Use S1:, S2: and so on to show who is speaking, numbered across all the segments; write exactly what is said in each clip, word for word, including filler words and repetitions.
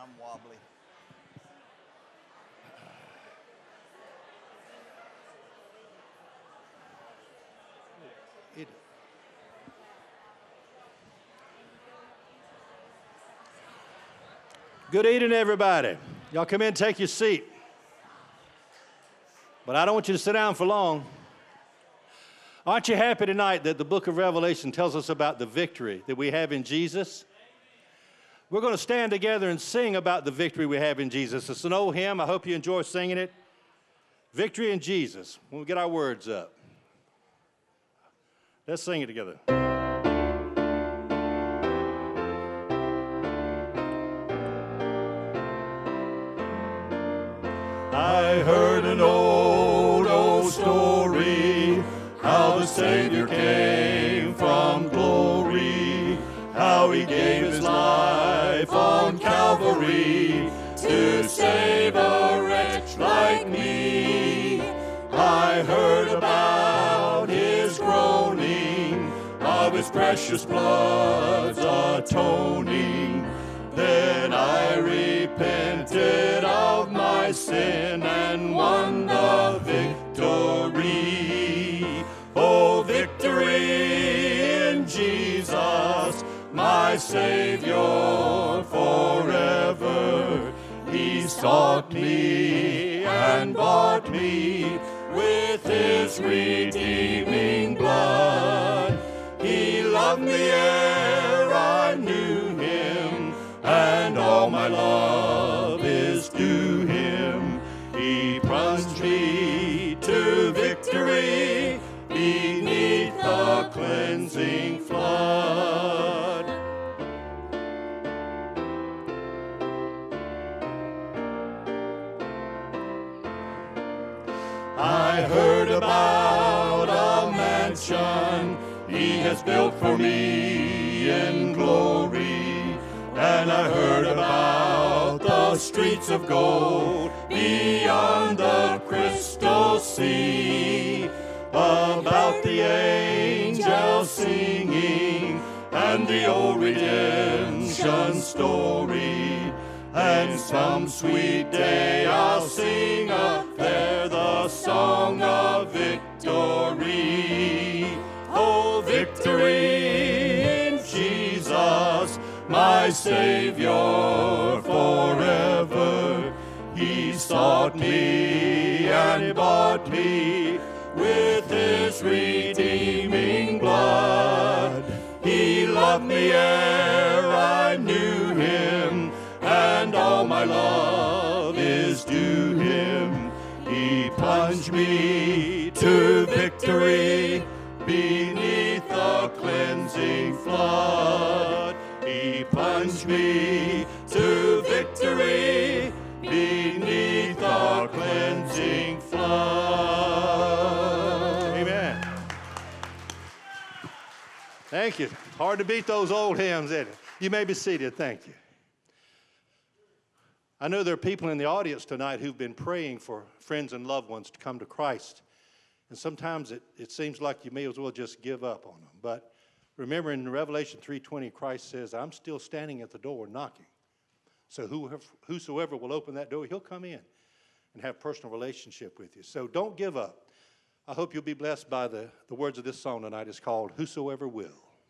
S1: I'm wobbly.
S2: It, Good evening, everybody. Y'all come in and take your seat. But I don't want you to sit down for long. Aren't you happy tonight that the book of Revelation tells us about the victory that we have in Jesus? We're going to stand together and sing about the victory we have in Jesus. It's an old hymn. I hope you enjoy singing it. Victory in Jesus. When we get our words up. Let's sing it together.
S3: I heard an old, old story, how the Savior came from glory, how he gave his life on Calvary to save a wretch like me. I heard about his groaning, of his precious blood's atoning. Then I repented of my sin and won the victory. Oh, victory in Jesus, my Savior forever. He sought me and bought me with his redeeming blood. He loved me ere I knew him, and all my love is due him. He plunged me to victory beneath the cleansing flood. I heard about a mansion he has built for me in glory, and I heard about the streets of gold beyond the crystal sea, about the angels singing and the old redemption story. And some sweet day I'll sing up there the song of victory. Oh, victory in Jesus, my Savior forever. He sought me and he bought me with his redeeming blood. He loved me ere I knew him, and all my love is due him. He plunged me to victory beneath the cleansing flood. He plunged me to victory beneath the cleansing flood.
S2: Amen. Thank you. Hard to beat those old hymns, isn't it? You may be seated. Thank you. I know there are people in the audience tonight who've been praying for friends and loved ones to come to Christ. And sometimes it, it seems like you may as well just give up on them. But remember in Revelation three twenty, Christ says, I'm still standing at the door knocking. So whoever, whosoever will open that door, he'll come in and have a personal relationship with you. So don't give up. I hope you'll be blessed by the, the words of this song tonight. It's called Whosoever Will.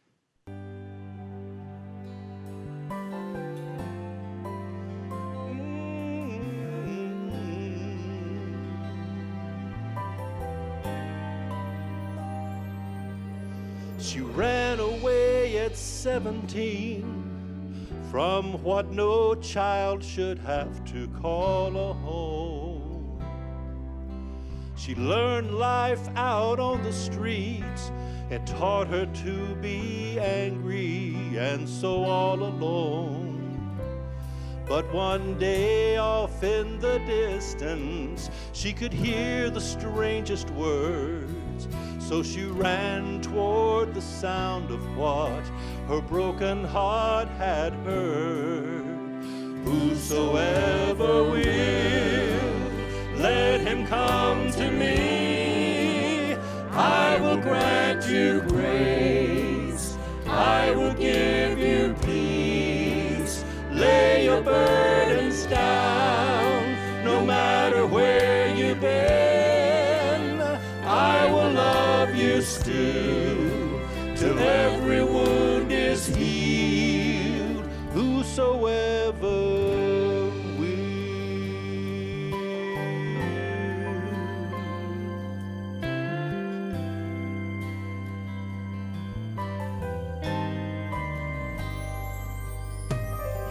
S2: She ran away at seventeen from what no child should have to call a home. She learned life out on the streets. It taught her to be angry and so all alone. But one day off in the distance, she could hear the strangest words. So she ran toward the sound of what her broken heart had heard. Whosoever will, let him come to me. I will grant you grace. I will give you peace. Lay your burden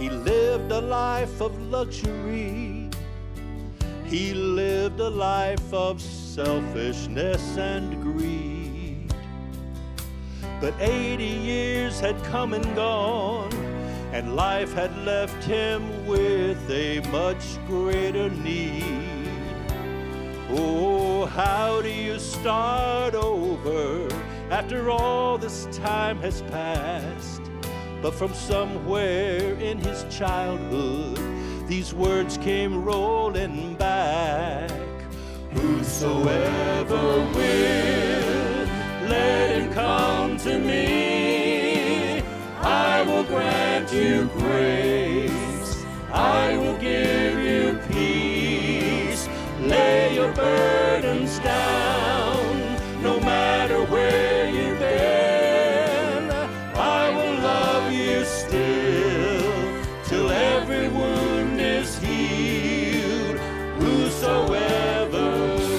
S2: He lived a life of luxury. He lived a life of selfishness and greed. But eighty years had come and gone, and life had left him with a much greater need. Oh, how do you start over after all this time has passed? But from somewhere in his childhood, these words came rolling back. Whosoever will, let him come to me. I will grant you grace. I will give you peace. Lay your burdens down, no matter where you've been. I will love you still, till every wound is healed. Whosoever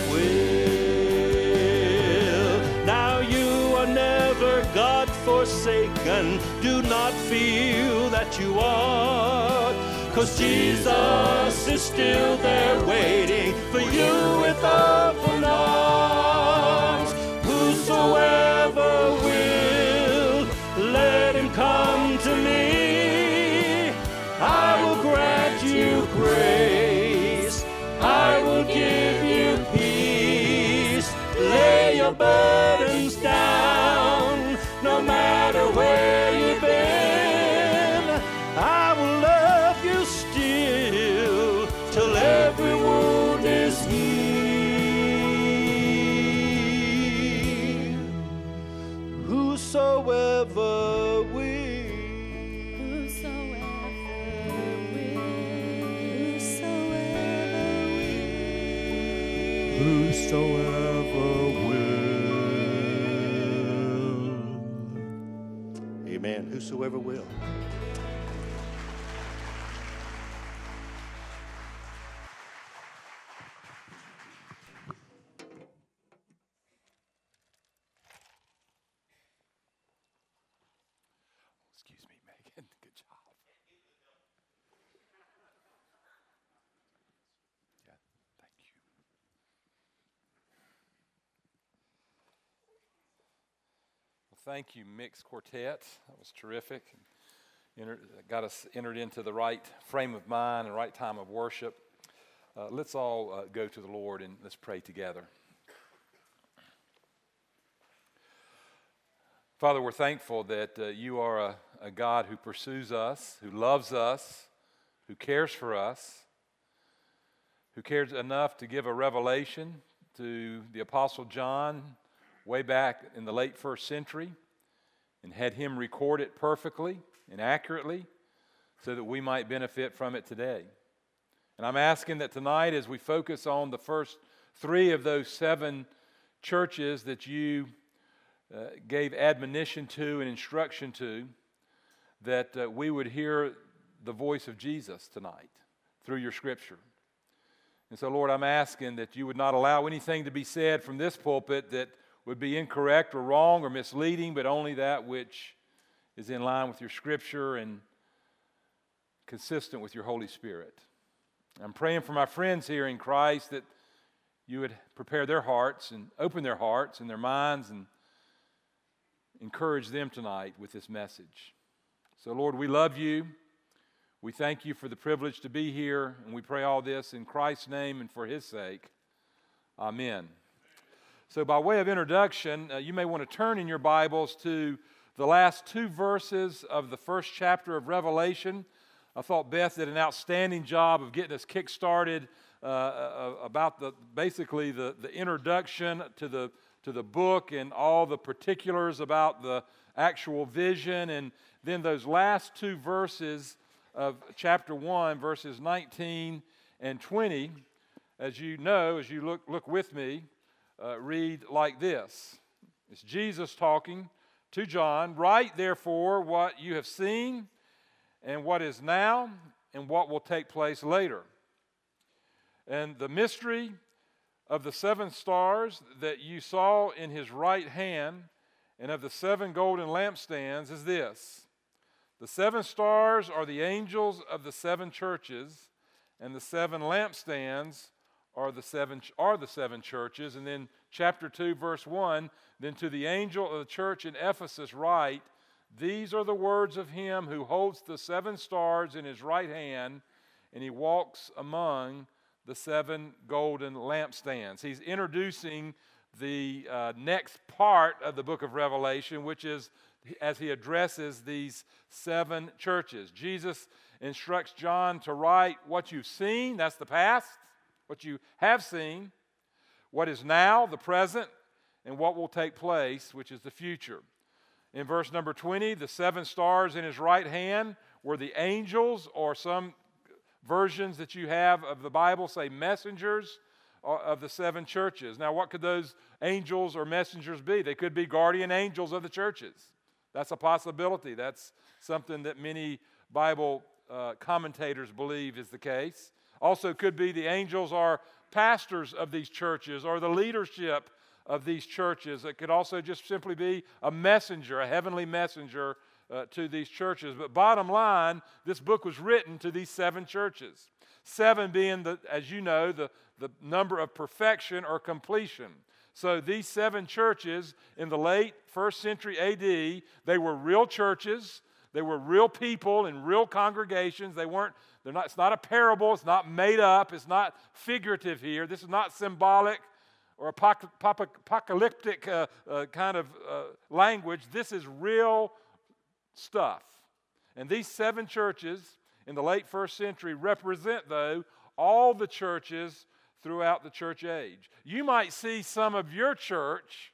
S2: will. Now you are never God-forsaken. Do not feel that you are, 'cause Jesus is still there waiting for you with open arms. Whosoever will, let him come to me. I will grant you grace. I will give you peace. Lay your burdens down, no matter where you've been. I will love you still, till every wound is healed. Whosoever will. Whosoever will. Amen. Whosoever will.
S1: Excuse me, Megan. Good job. Yeah, thank you. Well, thank you, Mixed Quartet. That was terrific. Enter, got us entered into the right frame of mind and right time of worship. Uh, let's all uh, go to the Lord and let's pray together. Father, we're thankful that uh, you are a, a God who pursues us, who loves us, who cares for us, who cares enough to give a revelation to the Apostle John way back in the late first century and had him record it perfectly and accurately so that we might benefit from it today. And I'm asking that tonight, as we focus on the first three of those seven churches that you uh, gave admonition to and instruction to, that uh, we would hear the voice of Jesus tonight through your scripture. And so, Lord, I'm asking that you would not allow anything to be said from this pulpit that would be incorrect or wrong or misleading, but only that which is in line with your scripture and consistent with your Holy Spirit. I'm praying for my friends here in Christ that you would prepare their hearts and open their hearts and their minds and encourage them tonight with this message. So, Lord, we love you. We thank you for the privilege to be here, and we pray all this in Christ's name and for his sake. Amen. So by way of introduction, uh, you may want to turn in your Bibles to the last two verses of the first chapter of Revelation. I thought Beth did an outstanding job of getting us kick-started uh, uh, about the basically the, the introduction to the to the book and all the particulars about the actual vision, and then those last two verses of chapter one, verses nineteen and twenty, as you know, as you look look with me, uh, read like this. It's Jesus talking to John. Write therefore what you have seen and what is now and what will take place later. And the mystery of the seven stars that you saw in his right hand and of the seven golden lampstands is this. The seven stars are the angels of the seven churches, and the seven lampstands are the seven are the seven churches. And then chapter two, verse one, then to the angel of the church in Ephesus write, these are the words of him who holds the seven stars in his right hand, and he walks among the seven golden lampstands. He's introducing the uh, next part of the book of Revelation, which is as he addresses these seven churches. Jesus instructs John to write what you've seen, that's the past, what you have seen, what is now, the present, and what will take place, which is the future. In verse number twenty, the seven stars in his right hand were the angels, or some versions that you have of the Bible say messengers of the seven churches. Now, what could those angels or messengers be? They could be guardian angels of the churches. That's a possibility. That's something that many Bible uh, commentators believe is the case. Also could be the angels are pastors of these churches or the leadership of these churches. It could also just simply be a messenger, a heavenly messenger uh, to these churches. But bottom line, this book was written to these seven churches. Seven being, the, as you know, the, the number of perfection or completion. So these seven churches in the late first century A D, they were real churches. They were real people in real congregations. They weren't, they're not, it's not a parable. It's not made up. It's not figurative here. This is not symbolic or apoc- apocalyptic uh, uh, kind of uh, language. This is real stuff. And these seven churches in the late first century represent, though, all the churches throughout the church age. You might see some of your church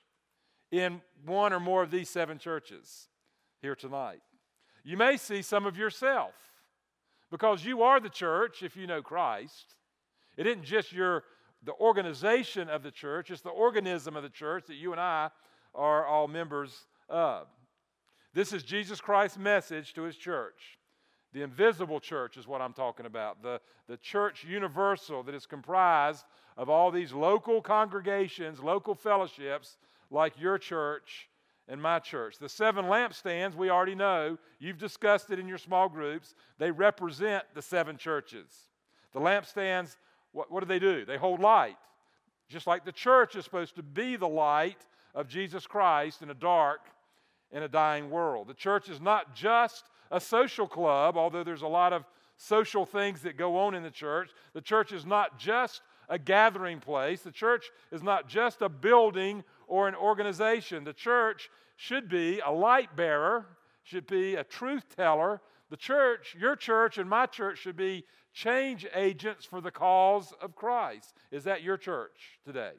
S1: in one or more of these seven churches here tonight. You may see some of yourself because you are the church if you know Christ. It isn't just your the organization of the church, it's the organism of the church that you and I are all members of. This is Jesus Christ's message to his church. The invisible church is what I'm talking about. The, the church universal that is comprised of all these local congregations, local fellowships like your church and my church. The seven lampstands, we already know. You've discussed it in your small groups. They represent the seven churches. The lampstands, what, what do they do? They hold light. Just like the church is supposed to be the light of Jesus Christ in a dark and a dying world. The church is not just a social club, although there's a lot of social things that go on in the church. The church is not just a gathering place. The church is not just a building or an organization. The church should be a light bearer, should be a truth teller. The church, your church and my church, should be change agents for the cause of Christ. Is that your church today?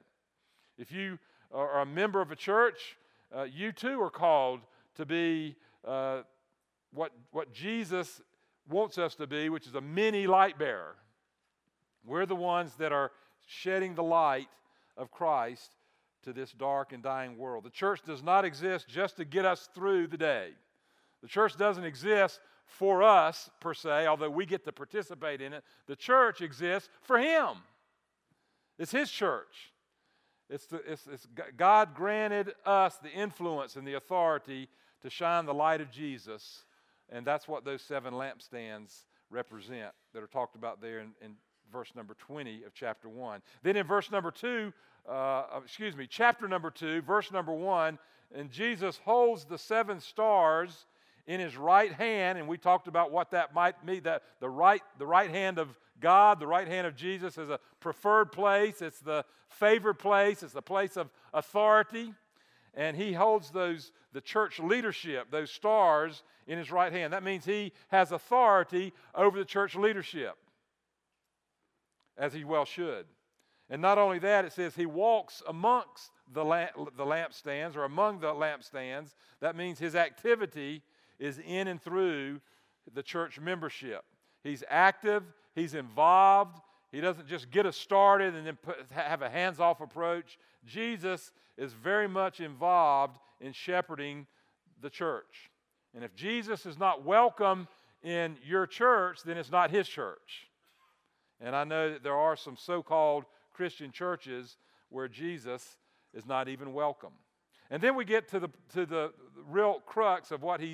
S1: If you are a member of a church, uh, you too are called to be uh, What, what Jesus wants us to be, which is a mini light bearer. We're the ones that are shedding the light of Christ to this dark and dying world. The church does not exist just to get us through the day. The church doesn't exist for us, per se, although we get to participate in it. The church exists for him. It's his church. It's, the, it's, it's God granted us the influence and the authority to shine the light of Jesus. And that's what those seven lampstands represent that are talked about there in, in verse number twenty of chapter one. Then in verse number two, uh, excuse me, chapter number two, verse number one, and Jesus holds the seven stars in his right hand, and we talked about what that might mean, that the right, the right hand of God, the right hand of Jesus is a preferred place. It's the favored place. It's the place of authority. And he holds those, the church leadership, those stars in his right hand. That means he has authority over the church leadership, as he well should. And not only that, it says he walks amongst the, lamp, the lampstands, or among the lampstands. That means his activity is in and through the church membership. He's active, he's involved. He doesn't just get us started and then put, have a hands-off approach. Jesus is very much involved in shepherding the church. And if Jesus is not welcome in your church, then it's not his church. And I know that there are some so-called Christian churches where Jesus is not even welcome. And then we get to the to the real crux of what he's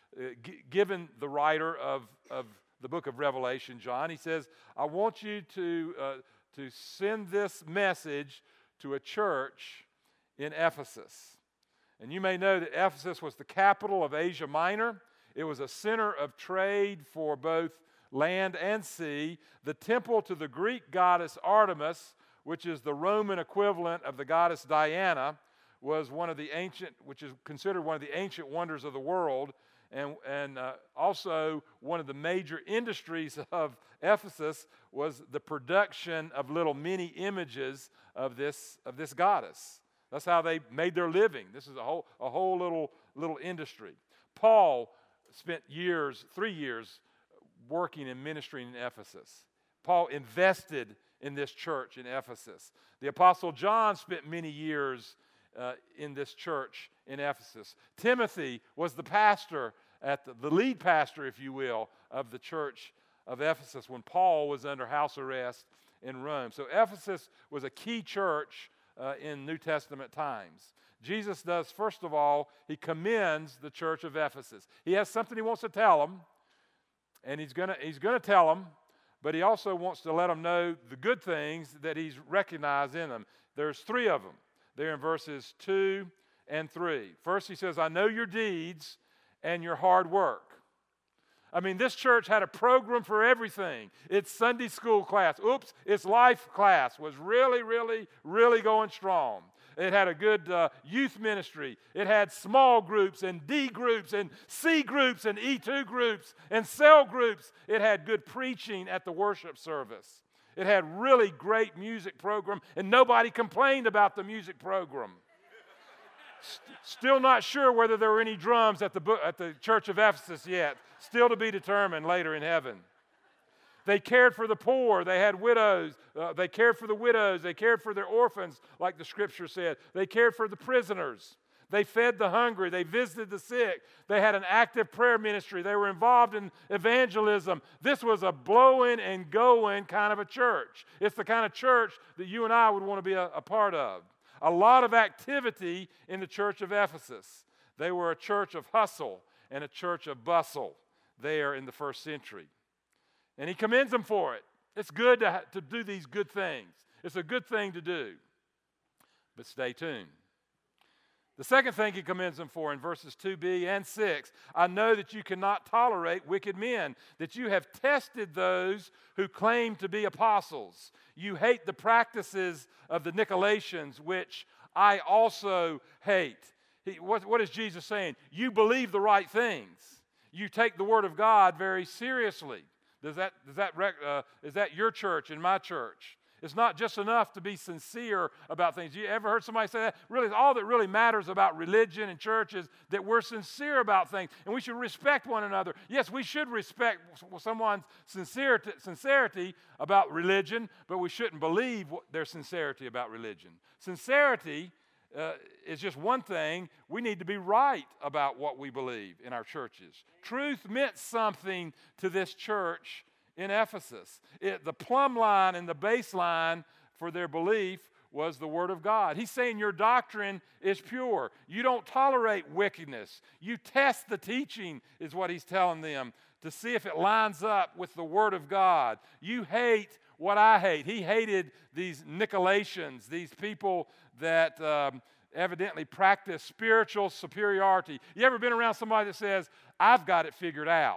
S1: uh, g- given the writer of, of the book of Revelation, John. He says, I want you to, uh, to send this message to a church in Ephesus. And you may know that Ephesus was the capital of Asia Minor. It was a center of trade for both land and sea. The temple to the Greek goddess Artemis, which is the Roman equivalent of the goddess Diana, was one of the ancient, which is considered one of the ancient wonders of the world, and, and uh, also one of the major industries of Ephesus was the production of little mini images of this, of this goddess. That's how they made their living. This is a whole, a whole little, little industry. Paul spent years, three years, working and ministering in Ephesus. Paul invested in this church in Ephesus. The Apostle John spent many years uh, in this church in Ephesus. Timothy was the pastor, at the, the lead pastor, if you will, of the church of Ephesus when Paul was under house arrest in Rome. So Ephesus was a key church uh, in New Testament times. Jesus does, first of all, he commends the church of Ephesus. He has something he wants to tell them, and he's going to he's going to tell them, but he also wants to let them know the good things that he's recognized in them. There's three of them. They're in verses two and three. First, he says, I know your deeds and your hard work. I mean, this church had a program for everything. Its Sunday school class, oops, its life class was really, really, really going strong. It had a good uh, youth ministry. It had small groups and D groups and C groups and E two groups and cell groups. It had good preaching at the worship service. It had really great music program, and nobody complained about the music program. St- still not sure whether there were any drums at the, bo- at the church of Ephesus yet. Still to be determined later in heaven. They cared for the poor. They had widows. Uh, they cared for the widows. They cared for their orphans, like the scripture said. They cared for the prisoners. They fed the hungry. They visited the sick. They had an active prayer ministry. They were involved in evangelism. This was a blowing and going kind of a church. It's the kind of church that you and I would want to be a, a part of. A lot of activity in the church of Ephesus. They were a church of hustle and a church of bustle there in the first century. And he commends them for it. It's good to, ha- to do these good things. It's a good thing to do. But stay tuned. The second thing he commends them for in verses two b and six, I know that you cannot tolerate wicked men, that you have tested those who claim to be apostles. You hate the practices of the Nicolaitans, which I also hate. He, what, what is Jesus saying? You believe the right things. You take the Word of God very seriously. Does that, does that, uh, is that your church and my church? It's not just enough to be sincere about things. You ever heard somebody say that? Really, all that really matters about religion and church is that we're sincere about things, and we should respect one another. Yes, we should respect someone's sincerity, sincerity about religion, but we shouldn't believe their sincerity about religion. Sincerity uh, is just one thing. We need to be right about what we believe in our churches. Truth meant something to this church in Ephesus. It, the plumb line and the baseline for their belief was the Word of God. He's saying your doctrine is pure. You don't tolerate wickedness. You test the teaching, is what he's telling them, to see if it lines up with the Word of God. You hate what I hate. He hated these Nicolaitans, these people that um, evidently practice spiritual superiority. You ever been around somebody that says, I've got it figured out?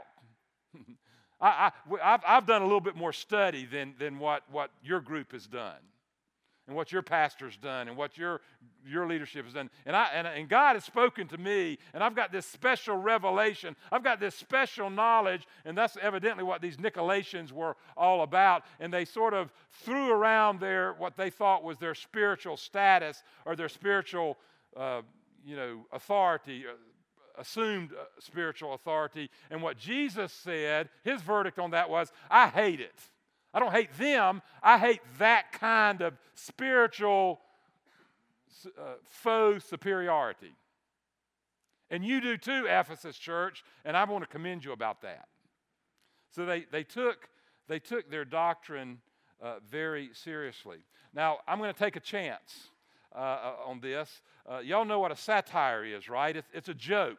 S1: I, I, I've, I've done a little bit more study than, than what, what your group has done and what your pastor's done and what your, your leadership has done. And, I, and, and God has spoken to me, and I've got this special revelation. I've got this special knowledge, and that's evidently what these Nicolaitans were all about. And they sort of threw around their what they thought was their spiritual status or their spiritual uh, you know, authority, assumed spiritual authority. And what Jesus said, his verdict on that was, I hate it. I don't hate them. I hate that kind of spiritual uh, faux superiority. And you do too, Ephesus church, and I want to commend you about that. So they, they, took, they took their doctrine uh, very seriously. Now, I'm going to take a chance uh, on this. Uh, y'all know what a satire is, right? It's, it's a joke.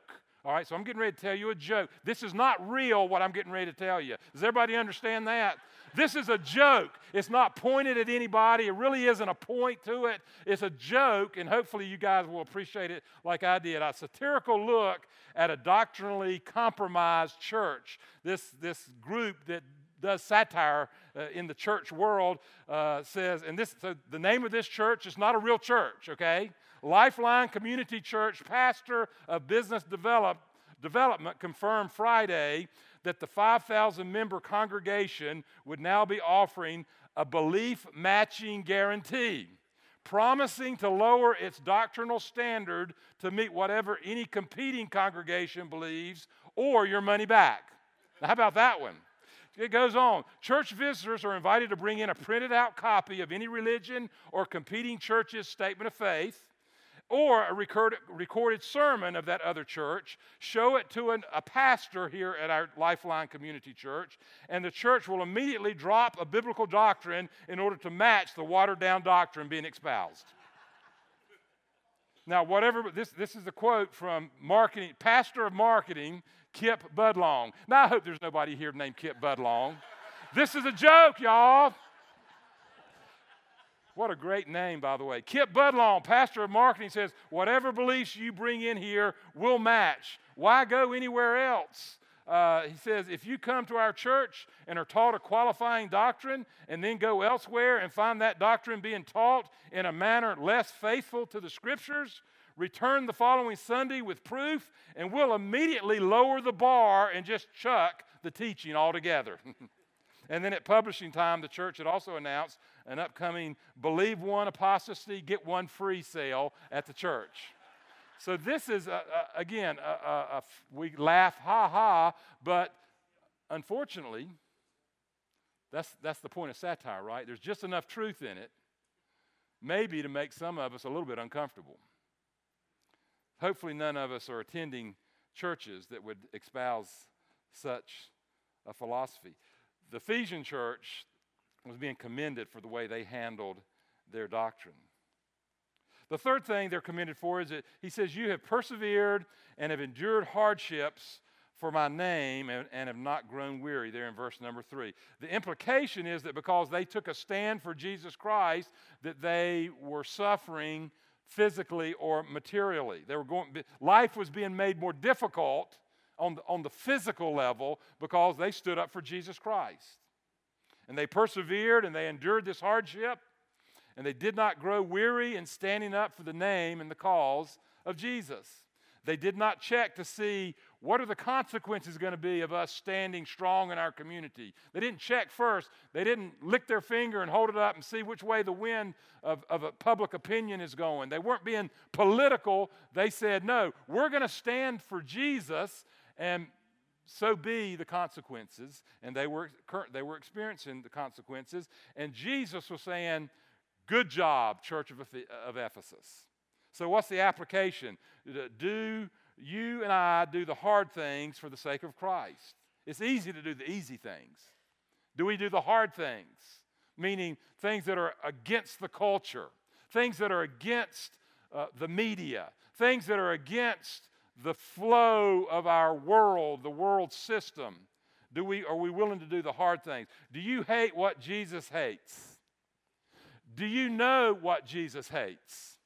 S1: All right, so I'm getting ready to tell you a joke. This is not real, what I'm getting ready to tell you. Does everybody understand that? This is a joke. It's not pointed at anybody. It really isn't a point to it. It's a joke, and hopefully you guys will appreciate it like I did. A satirical look at a doctrinally compromised church. This, this group that does satire uh, in the church world uh, says, and this, so the name of this church is not a real church, okay? Lifeline Community Church pastor of business develop, development confirmed Friday that the five thousand member congregation would now be offering a belief matching guarantee, promising to lower its doctrinal standard to meet whatever any competing congregation believes, or your money back. Now, how about that one? It goes on. Church visitors are invited to bring in a printed out copy of any religion or competing church's statement of faith, or a record, recorded sermon of that other church, show it to an, a pastor here at our Lifeline Community Church, and the church will immediately drop a biblical doctrine in order to match the watered-down doctrine being espoused. Now, whatever, this, this is a quote from marketing, pastor of marketing, Kip Budlong. Now, I hope there's nobody here named Kip Budlong. This is a joke, y'all. What a great name, by the way. Kip Budlong, pastor of marketing, says, whatever beliefs you bring in here will match. Why go anywhere else? Uh, he says, if you come to our church and are taught a qualifying doctrine and then go elsewhere and find that doctrine being taught in a manner less faithful to the Scriptures, return the following Sunday with proof, and we'll immediately lower the bar and just chuck the teaching altogether. And then at publishing time, the church had also announced an upcoming Believe One Apostasy, Get One Free sale at the church. So this is, a, a, again, a, a, a, we laugh, ha ha, but unfortunately, that's, that's the point of satire, right? There's just enough truth in it, maybe to make some of us a little bit uncomfortable. Hopefully none of us are attending churches that would espouse such a philosophy. The Ephesian church was being commended for the way they handled their doctrine. The third thing they're commended for is that he says, you have persevered and have endured hardships for my name and, and have not grown weary, there in verse number three. The implication is that because they took a stand for Jesus Christ, that they were suffering physically or materially. They were going, life was being made more difficult on the, on the physical level because they stood up for Jesus Christ. And they persevered and they endured this hardship, and they did not grow weary in standing up for the name and the cause of Jesus. They did not check to see what are the consequences going to be of us standing strong in our community. They didn't check first. They didn't lick their finger and hold it up and see which way the wind of, of a public opinion is going. They weren't being political. They said, no, we're going to stand for Jesus, and so be the consequences. And they were, they were experiencing the consequences. And Jesus was saying, good job, Church of Ephesus. So what's the application? Do you and I do the hard things for the sake of Christ? It's easy to do the easy things. Do we do the hard things? Meaning things that are against the culture, things that are against uh, the media, things that are against the flow of our world, the world system. Do we, are we willing to do the hard things? Do you hate what Jesus hates? Do you know what Jesus hates?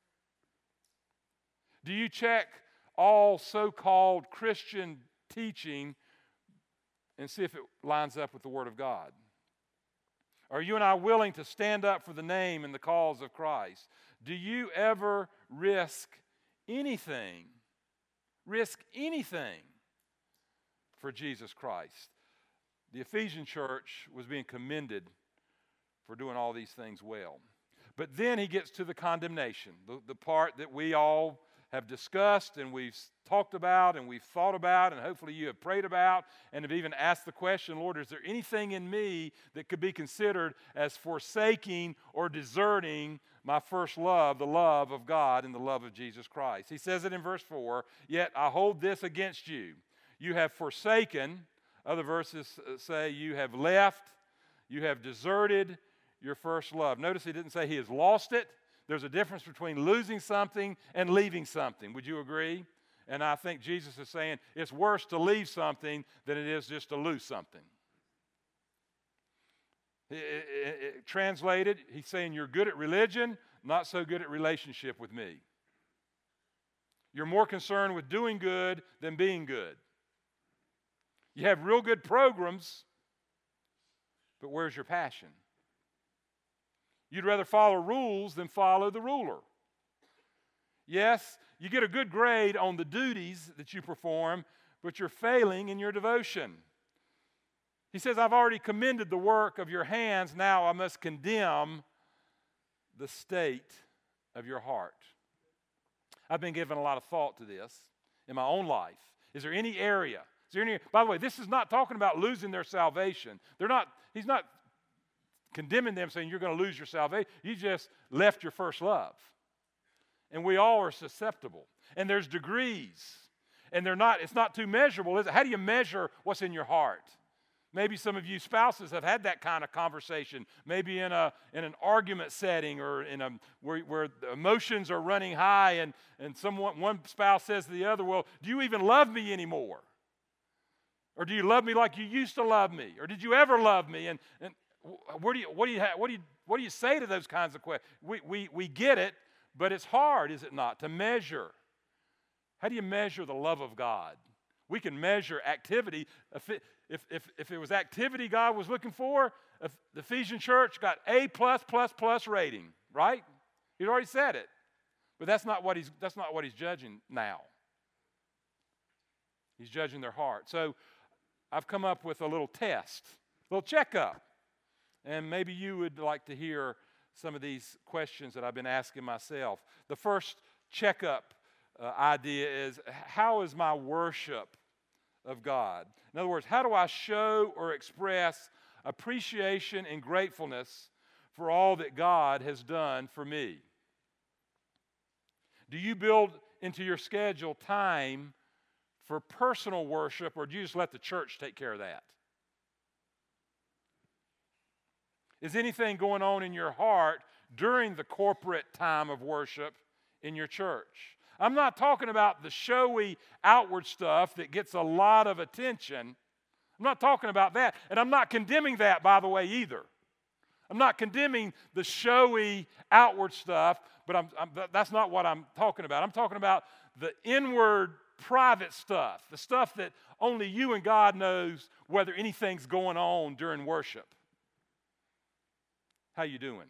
S1: Do you check all so-called Christian teaching and see if it lines up with the Word of God? Are you and I willing to stand up for the name and the cause of Christ? Do you ever risk anything, risk anything for Jesus Christ? The Ephesian church was being commended for doing all these things well. But then he gets to the condemnation, the, the part that we all have discussed and we've talked about and we've thought about, and hopefully you have prayed about and have even asked the question, Lord, is there anything in me that could be considered as forsaking or deserting my first love, the love of God and the love of Jesus Christ? He says it in verse four, yet I hold this against you. You have forsaken, other verses say you have left, you have deserted your first love. Notice he didn't say he has lost it. There's a difference between losing something and leaving something. Would you agree? And I think Jesus is saying it's worse to leave something than it is just to lose something. It, it, it, translated, he's saying you're good at religion, not so good at relationship with me. You're more concerned with doing good than being good. You have real good programs, but where's your passion? You'd rather follow rules than follow the ruler. Yes, you get a good grade on the duties that you perform, but you're failing in your devotion. He says, I've already commended the work of your hands, now I must condemn the state of your heart. I've been giving a lot of thought to this in my own life. Is there any area? Is there any, by the way, this is not talking about losing their salvation. They're not, he's not condemning them saying you're going to lose your salvation. You just left your first love. And we all are susceptible. And there's degrees. And they're not, it's not too measurable, is it? How do you measure what's in your heart? Maybe some of you spouses have had that kind of conversation, maybe in a in an argument setting or in a where, where the emotions are running high and, and someone one spouse says to the other, well, do you even love me anymore? Or do you love me like you used to love me? Or did you ever love me? And, and where do you what do you what do you what do you say to those kinds of questions? We we we get it, but it's hard, is it not, to measure. How do you measure the love of God? We can measure activity. If it, if, if, if it was activity God was looking for, if the Ephesian church got A plus plus plus rating, right? He'd already said it. But that's not what he's that's not what he's judging now. He's judging their heart. So I've come up with a little test, a little checkup. And maybe you would like to hear some of these questions that I've been asking myself. The first checkup uh, idea is, how is my worship of God? In other words, how do I show or express appreciation and gratefulness for all that God has done for me? Do you build into your schedule time for personal worship, or do you just let the church take care of that? Is anything going on in your heart during the corporate time of worship in your church? I'm not talking about the showy outward stuff that gets a lot of attention. I'm not talking about that. And I'm not condemning that, by the way, either. I'm not condemning the showy outward stuff, but I'm, I'm, that's not what I'm talking about. I'm talking about the inward private stuff, the stuff that only you and God knows whether anything's going on during worship. How you doing?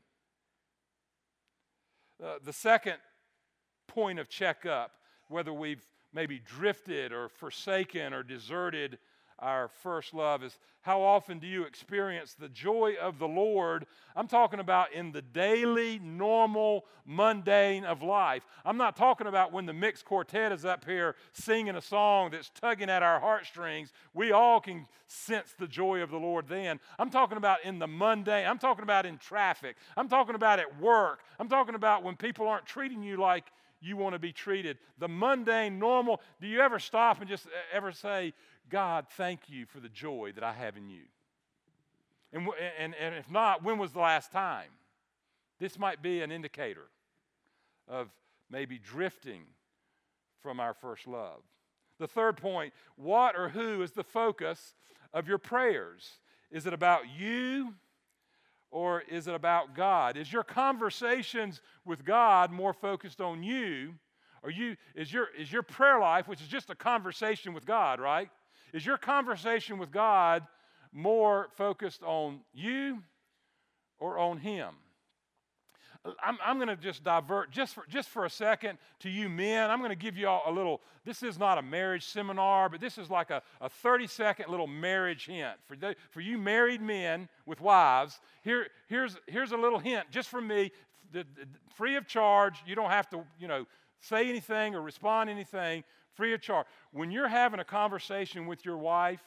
S1: Uh, the second point of checkup, whether we've maybe drifted or forsaken or deserted our first love, is how often do you experience the joy of the Lord? I'm talking about in the daily, normal, mundane of life. I'm not talking about when the mixed quartet is up here singing a song that's tugging at our heartstrings. We all can sense the joy of the Lord then. I'm talking about in the mundane. I'm talking about in traffic. I'm talking about at work. I'm talking about when people aren't treating you like you want to be treated. The mundane, normal. Do you ever stop and just ever say, God, thank you for the joy that I have in you? And, and, and if not, when was the last time? This might be an indicator of maybe drifting from our first love. The third point, what or who is the focus of your prayers? Is it about you, or is it about God? Is your conversations with God more focused on you? Or you is your is your prayer life, which is just a conversation with God, right? Is your conversation with God more focused on you or on Him? I'm, I'm going to just divert just for, just for a second to you men. I'm going to give you all a little, this is not a marriage seminar, but this is like a, a thirty-second little marriage hint. For, the, for you married men with wives, here, here's, here's a little hint just from me, the, the, free of charge. You don't have to, you know, say anything or respond to anything, free of charge. When you're having a conversation with your wife,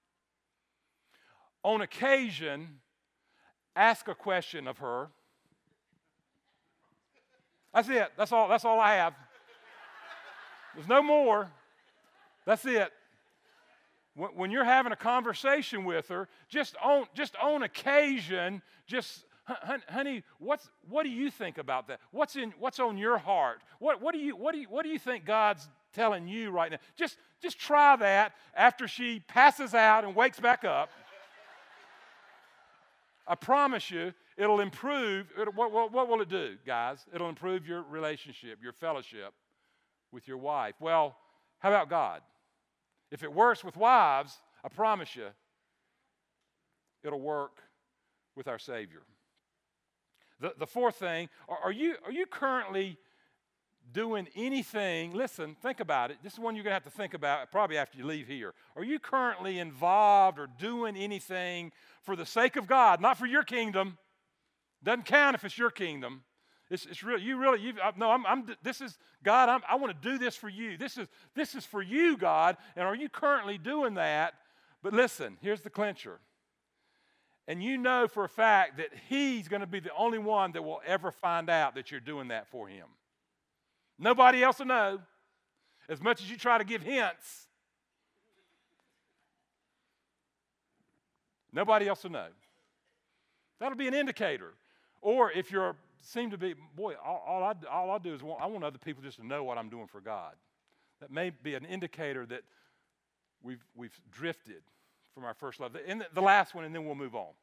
S1: on occasion, ask a question of her. That's it. That's all, that's all I have. There's no more. That's it. When, when you're having a conversation with her, just on, just on occasion, just, honey, what's, what do you think about that? What's, in, what's on your heart? What, what, do you, what, do you, what do you think God's telling you right now. Just, just try that after she passes out and wakes back up. I promise you, it'll improve. It'll, what, what, what will it do, guys? It'll improve your relationship, your fellowship with your wife. Well, how about God? If it works with wives, I promise you, it'll work with our Savior. The, the fourth thing, are, are, you, are you currently doing anything? Listen, think about it. This is one you're going to have to think about probably after you leave here. Are you currently involved or doing anything for the sake of God, not for your kingdom? Doesn't count if it's your kingdom. It's, it's real. You really, you, no, I'm, I'm, this is, God, I'm, I want to do this for you. This is, this is for you, God. And are you currently doing that? But listen, here's the clincher. And you know for a fact that He's going to be the only one that will ever find out that you're doing that for Him. Nobody else will know. As much as you try to give hints, nobody else will know. That'll be an indicator. Or if you're seem to be, boy, all, all, I, all I do is want, I want other people just to know what I'm doing for God. That may be an indicator that we've, we've drifted from our first love. And the, the last one, and then we'll move on.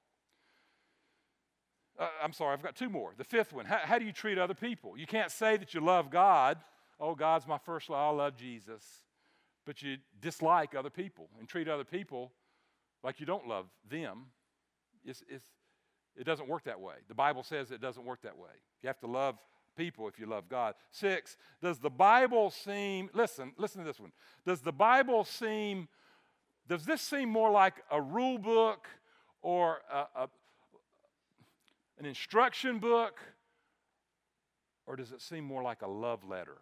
S1: Uh, I'm sorry, I've got two more. The fifth one, how, how do you treat other people? You can't say that you love God. Oh, God's my first love, I love Jesus. But you dislike other people and treat other people like you don't love them. It's, it's, it doesn't work that way. The Bible says it doesn't work that way. You have to love people if you love God. Six, does the Bible seem, listen, listen to this one. Does the Bible seem, does this seem more like a rule book or a, a, an instruction book, or does it seem more like a love letter?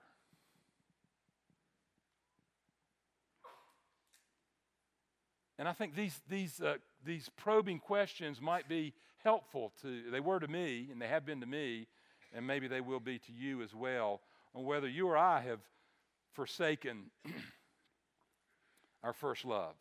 S1: And I think these, these, uh, these probing questions might be helpful to, they were to me, and they have been to me, and maybe they will be to you as well, on whether you or I have forsaken our first love.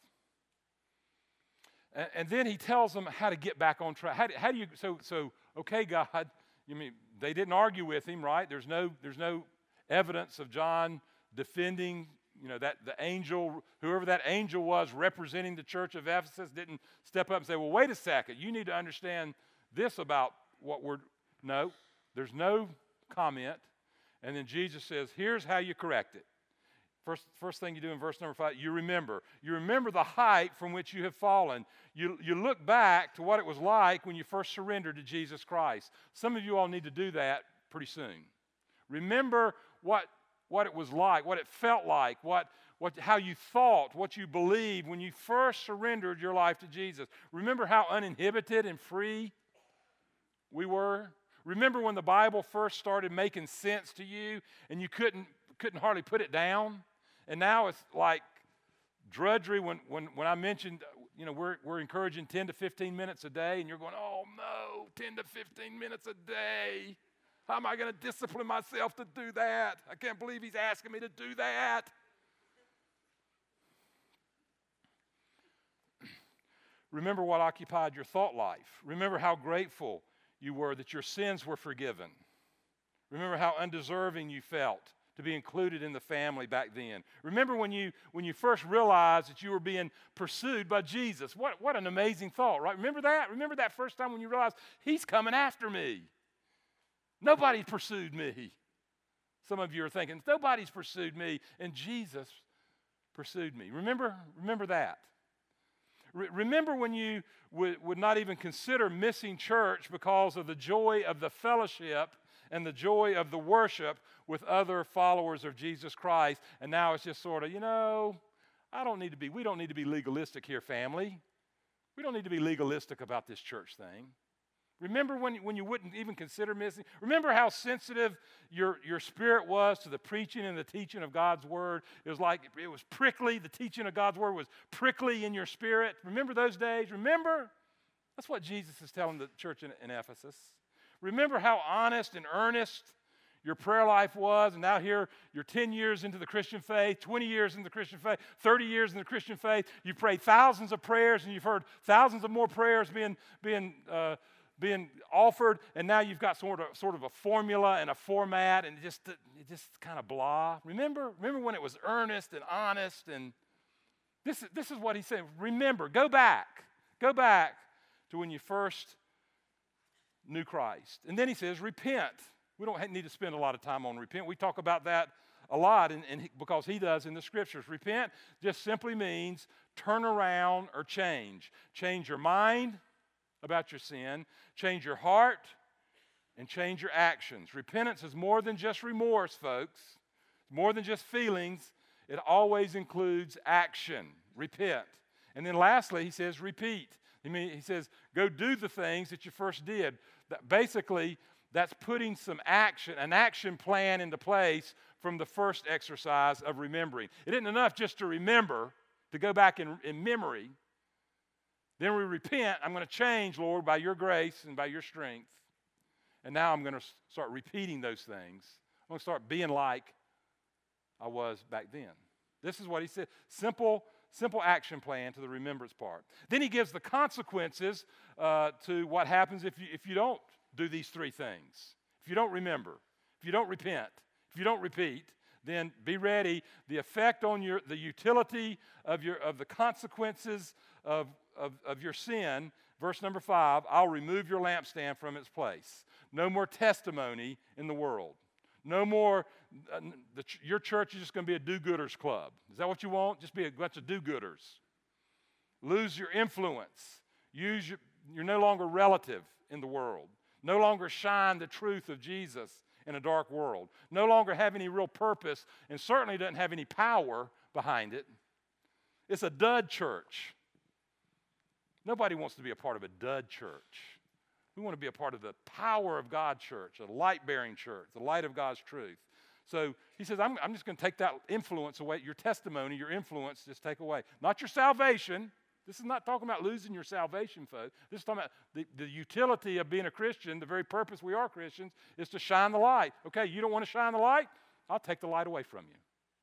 S1: And, and then he tells them how to get back on track. How do, how do you, so, so, okay, God, you mean, they didn't argue with him, right? There's no, there's no evidence of John defending, you know, that the angel, whoever that angel was representing the church of Ephesus, didn't step up and say, well, wait a second, you need to understand this about what we're, no, there's no comment. And then Jesus says, here's how you correct it. First, first thing you do in verse number five, you remember. You remember the height from which you have fallen. You, you look back to what it was like when you first surrendered to Jesus Christ. Some of you all need to do that pretty soon. Remember what what it was like, what it felt like, what, what, how you thought, what you believed when you first surrendered your life to Jesus. Remember how uninhibited and free we were? Remember when the Bible first started making sense to you and you couldn't, couldn't hardly put it down? And now it's like drudgery when, when, when I mentioned, you know, we're, we're encouraging ten to fifteen minutes a day, and you're going, oh no, ten to fifteen minutes a day. How am I going to discipline myself to do that? I can't believe he's asking me to do that. Remember what occupied your thought life. Remember how grateful you were that your sins were forgiven. Remember how undeserving you felt to be included in the family back then. Remember when you when you first realized that you were being pursued by Jesus. What, what an amazing thought, right? Remember that? Remember that first time when you realized he's coming after me. Nobody pursued me. Some of you are thinking, nobody's pursued me, and Jesus pursued me. Remember, remember that. Re- remember when you would, would not even consider missing church because of the joy of the fellowship and the joy of the worship with other followers of Jesus Christ, and now it's just sort of, you know, I don't need to be, we don't need to be legalistic here, family. We don't need to be legalistic about this church thing. Remember when, when you wouldn't even consider missing? Remember how sensitive your, your spirit was to the preaching and the teaching of God's Word? It was like, it was prickly. The teaching of God's Word was prickly in your spirit. Remember those days? Remember? That's what Jesus is telling the church in, in Ephesus. Remember how honest and earnest your prayer life was, and now here you're ten years into the Christian faith, twenty years into the Christian faith, thirty years in the Christian faith. You've prayed thousands of prayers, and you've heard thousands of more prayers being, being uh, being offered, and now you've got sort of, sort of a formula and a format, and it just, it just kind of blah. Remember, remember when it was earnest and honest, and this, this is what he's saying. Remember, go back. Go back to when you first knew Christ. And then he says, repent. We don't need to spend a lot of time on repent. We talk about that a lot, and, and he, because he does in the Scriptures. Repent just simply means turn around or change. Change your mind about your sin, change your heart, and change your actions. Repentance is more than just remorse, folks. It's more than just feelings. It always includes action. Repent. And then lastly, he says repeat. I mean, he says go do the things that you first did. That basically, that's putting some action, an action plan into place from the first exercise of remembering. It isn't enough just to remember, to go back in, in memory. Then we repent. I'm going to change, Lord, by your grace and by your strength. And now I'm going to start repeating those things. I'm going to start being like I was back then. This is what he said. Simple, simple action plan to the remembrance part. Then he gives the consequences uh, to what happens if you, if you don't do these three things. If you don't remember, if you don't repent, if you don't repeat, then be ready. The effect on your, the utility of your, of the consequences of, of, of your sin. Verse number five, I'll remove your lampstand from its place. No more testimony in the world. No more, uh, the, your church is just going to be a do-gooders club. Is that what you want? Just be a bunch of do-gooders. Lose your influence. Use your, you're no longer relative in the world. No longer shine the truth of Jesus in a dark world. No longer have any real purpose, and certainly doesn't have any power behind it. It's a dud church. Nobody wants to be a part of a dud church. We want to be a part of the power of God church, a light-bearing church, the light of God's truth. So he says, I'm, I'm just going to take that influence away, your testimony, your influence, just take away. Not your salvation. This is not talking about losing your salvation, folks. This is talking about the, the utility of being a Christian. The very purpose we are Christians is to shine the light. Okay, you don't want to shine the light? I'll take the light away from you.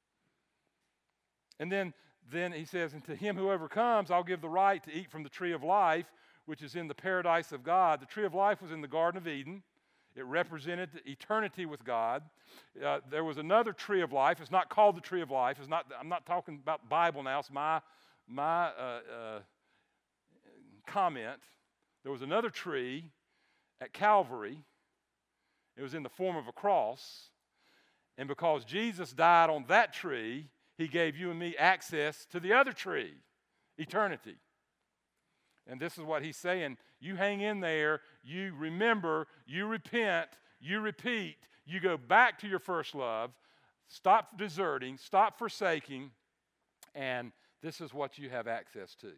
S1: And then, then he says, and to him who overcomes, I'll give the right to eat from the tree of life, which is in the paradise of God. The tree of life was in the Garden of Eden. It represented eternity with God. Uh, there was another tree of life. It's not called the tree of life. It's not. I'm not talking about Bible now. It's my my uh, uh, comment. There was another tree at Calvary. It was in the form of a cross. And because Jesus died on that tree, he gave you and me access to the other tree, eternity. And this is what he's saying. You hang in there, you remember, you repent, you repeat, you go back to your first love, stop deserting, stop forsaking, and this is what you have access to.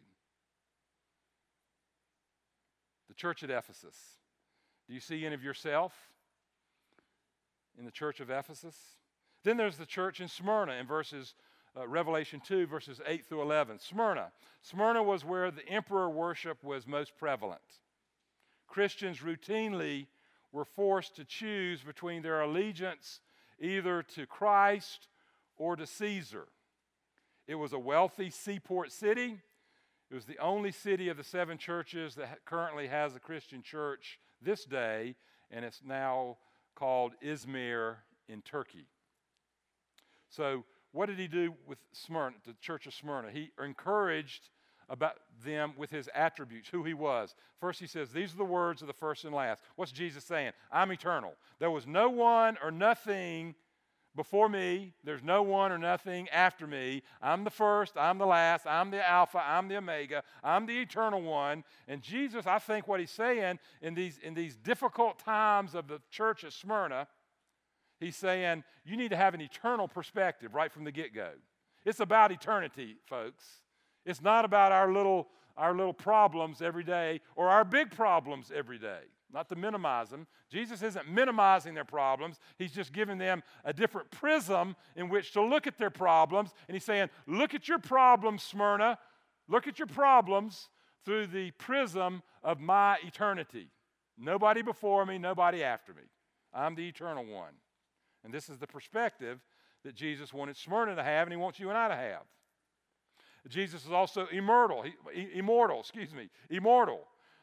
S1: The church at Ephesus. Do you see any of yourself in the church of Ephesus? Then there's the church in Smyrna in verses Uh, Revelation two, verses eight through eleven. Smyrna. Smyrna was where the emperor worship was most prevalent. Christians routinely were forced to choose between their allegiance either to Christ or to Caesar. It was a wealthy seaport city. It was the only city of the seven churches that ha- currently has a Christian church this day, and it's now called Izmir in Turkey. So, what did he do with Smyrna, the church of Smyrna? He encouraged about them with his attributes, who he was. First he says, these are the words of the first and last. What's Jesus saying? I'm eternal. There was no one or nothing before me. There's no one or nothing after me. I'm the first. I'm the last. I'm the Alpha. I'm the Omega. I'm the eternal one. And Jesus, I think what he's saying in these, in these difficult times of the church at Smyrna, he's saying you need to have an eternal perspective right from the get-go. It's about eternity, folks. It's not about our little, our little problems every day or our big problems every day. Not to minimize them. Jesus isn't minimizing their problems. He's just giving them a different prism in which to look at their problems. And he's saying, look at your problems, Smyrna. Look at your problems through the prism of my eternity. Nobody before me, nobody after me. I'm the eternal one. And this is the perspective that Jesus wanted Smyrna to have, and he wants you and I to have. Jesus is also immortal. He, immortal, excuse me, immortal.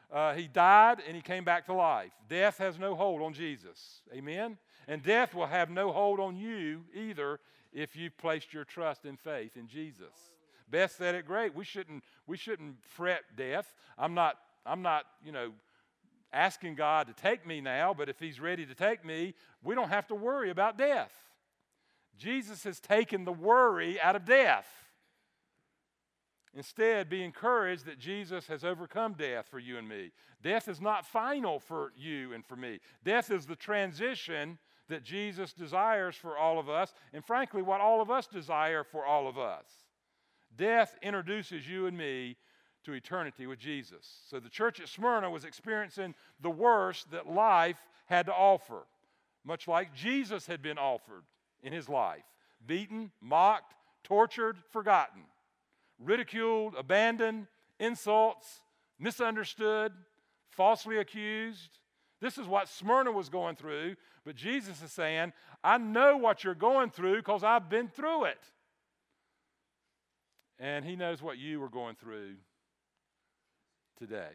S1: Uh, he died and he came back to life. Death has no hold on Jesus. Amen? And death will have no hold on you either if you've placed your trust and faith in Jesus. Beth said it great. We shouldn't, we shouldn't fret death. I'm not, I'm not, you know, asking God to take me now, but if he's ready to take me, we don't have to worry about death. Jesus has taken the worry out of death. Instead, be encouraged that Jesus has overcome death for you and me. Death is not final for you and for me. Death is the transition that Jesus desires for all of us, and frankly, what all of us desire for all of us. Death introduces you and me to eternity with Jesus. So the church at Smyrna was experiencing the worst that life had to offer, much like Jesus had been offered in his life. Beaten, mocked, tortured, forgotten, ridiculed, abandoned, insults, misunderstood, falsely accused. This is what Smyrna was going through, but Jesus is saying, I know what you're going through because I've been through it. And he knows what you are going through today.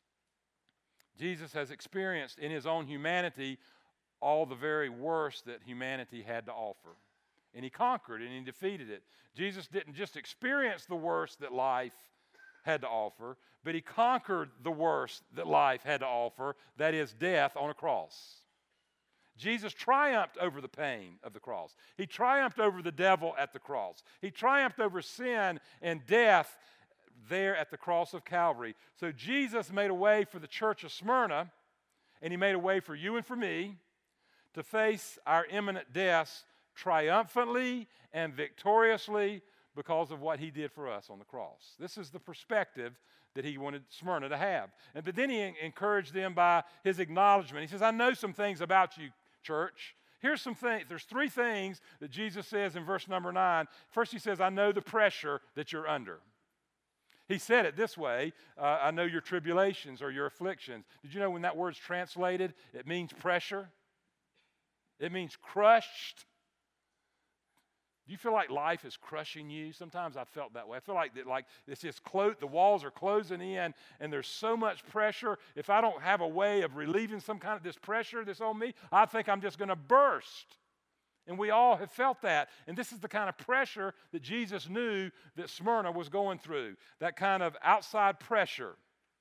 S1: Jesus has experienced in his own humanity all the very worst that humanity had to offer. And he conquered and he defeated it. Jesus didn't just experience the worst that life had to offer, but he conquered the worst that life had to offer, that is death on a cross. Jesus triumphed over the pain of the cross. He triumphed over the devil at the cross. He triumphed over sin and death there at the cross of Calvary. So Jesus made a way for the church of Smyrna, and he made a way for you and for me to face our imminent deaths triumphantly and victoriously because of what he did for us on the cross. This is the perspective that he wanted Smyrna to have. And but then he encouraged them by his acknowledgement. He says, I know some things about you, church. Here's some things. There's three things that Jesus says in verse number nine. First he says, I know the pressure that you're under. He said it this way, uh, I know your tribulations or your afflictions. Did you know when that word's translated, it means pressure? It means crushed. Do you feel like life is crushing you? Sometimes I felt that way. I feel like that, like it's just clo- the walls are closing in, and there's so much pressure. If I don't have a way of relieving some kind of this pressure that's on me, I think I'm just going to burst. And we all have felt that. And this is the kind of pressure that Jesus knew that Smyrna was going through, that kind of outside pressure.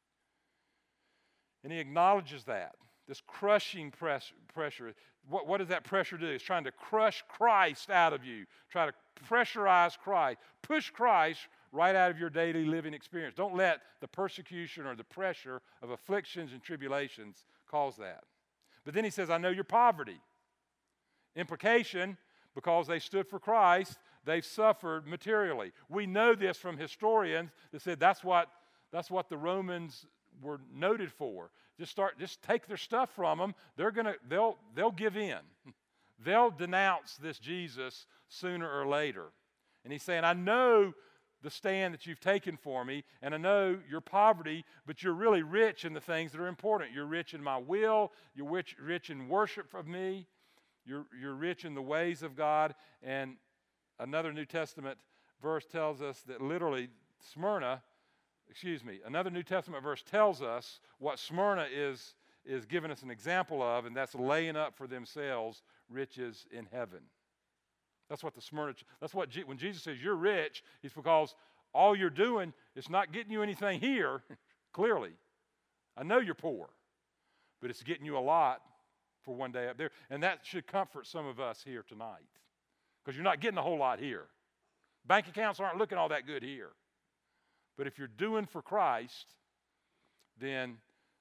S1: And he acknowledges that, this crushing press, pressure. What, what does that pressure do? It's trying to crush Christ out of you, try to pressurize Christ, push Christ right out of your daily living experience. Don't let the persecution or the pressure of afflictions and tribulations cause that. But then he says, I know your poverty. Implication, because they stood for Christ, they've suffered materially. We know this from historians that said that's what, that's what the Romans were noted for. Just start, just take their stuff from them. They're gonna, they'll, they'll give in. They'll denounce this Jesus sooner or later. And he's saying, I know the stand that you've taken for me, and I know your poverty, but you're really rich in the things that are important. You're rich in my will. You're rich, rich in worship of me. You're, you're rich in the ways of God. And another New Testament verse tells us that literally Smyrna, excuse me, another New Testament verse tells us what Smyrna is, is giving us an example of, and that's laying up for themselves riches in heaven. That's what the Smyrna, that's what, when Jesus says you're rich, it's because all you're doing is not getting you anything here, clearly. I know you're poor, but it's getting you a lot for one day up there. And that should comfort some of us here tonight, because you're not getting a whole lot here. Bank accounts aren't looking all that good here. But if you're doing for Christ, then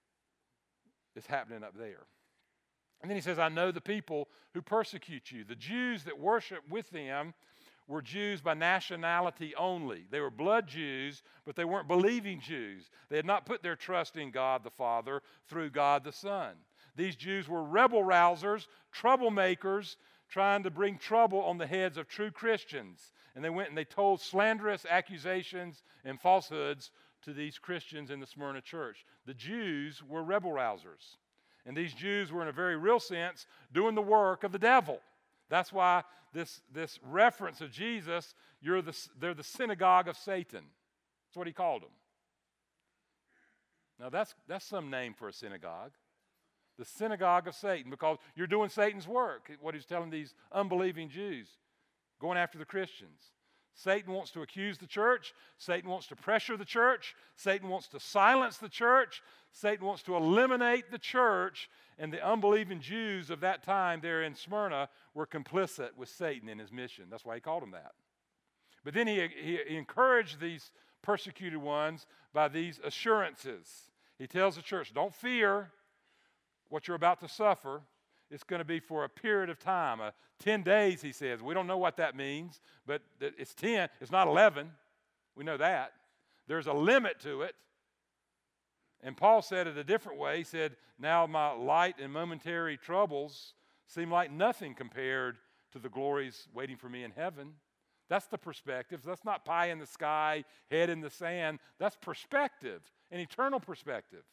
S1: it's happening up there. And then he says, I know the people who persecute you. The Jews that worship with them were Jews by nationality only. They were blood Jews, but they weren't believing Jews. They had not put their trust in God the Father through God the Son. These Jews were rebel rousers, troublemakers, trying to bring trouble on the heads of true Christians. And they went and they told slanderous accusations and falsehoods to these Christians in the Smyrna church. The Jews were rebel rousers. And these Jews were, in a very real sense, doing the work of the devil. That's why this, this reference of Jesus, you're the, they're the synagogue of Satan. That's what he called them. Now, that's, that's some name for a synagogue. The synagogue of Satan, because you're doing Satan's work, what he's telling these unbelieving Jews, going after the Christians. Satan wants to accuse the church. Satan wants to pressure the church. Satan wants to silence the church. Satan wants to eliminate the church. And the unbelieving Jews of that time there in Smyrna were complicit with Satan in his mission. That's why he called them that. But then he, he, he encouraged these persecuted ones by these assurances. He tells the church, don't fear what you're about to suffer. It's going to be for a period of time, uh, ten days, he says. We don't know what that means, but it's ten. It's not eleven. We know that. There's a limit to it. And Paul said it a different way. He said, now my light and momentary troubles seem like nothing compared to the glories waiting for me in heaven. That's the perspective. That's not pie in the sky, head in the sand. That's perspective, an eternal perspective.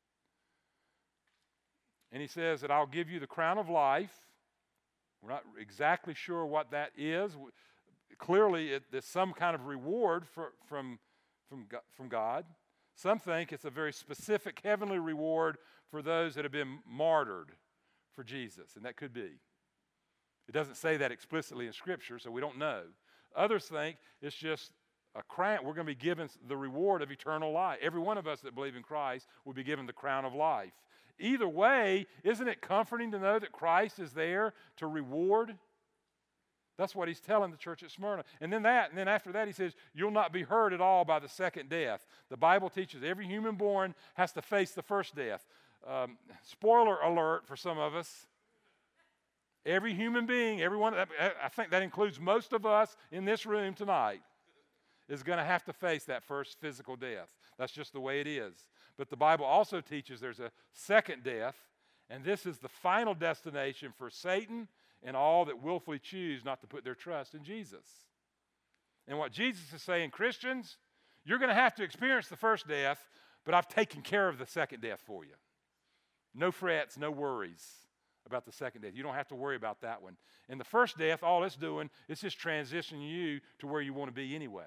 S1: And he says that I'll give you the crown of life. We're not exactly sure what that is. Clearly, it, it's some kind of reward for, from, from, from God. Some think it's a very specific heavenly reward for those that have been martyred for Jesus, and that could be. It doesn't say that explicitly in Scripture, so we don't know. Others think it's just a crown. We're going to be given the reward of eternal life. Every one of us that believe in Christ will be given the crown of life. Either way, isn't it comforting to know that Christ is there to reward? That's what he's telling the church at Smyrna. And then that, and then after that he says, you'll not be hurt at all by the second death. The Bible teaches every human born has to face the first death. Um, spoiler alert for some of us. Every human being, everyone, I think that includes most of us in this room tonight, is going to have to face that first physical death. That's just the way it is. But the Bible also teaches there's a second death, and this is the final destination for Satan and all that willfully choose not to put their trust in Jesus. And what Jesus is saying, Christians, you're going to have to experience the first death, but I've taken care of the second death for you. No frets, no worries about the second death. You don't have to worry about that one. In the first death, all it's doing is just transitioning you to where you want to be anyway.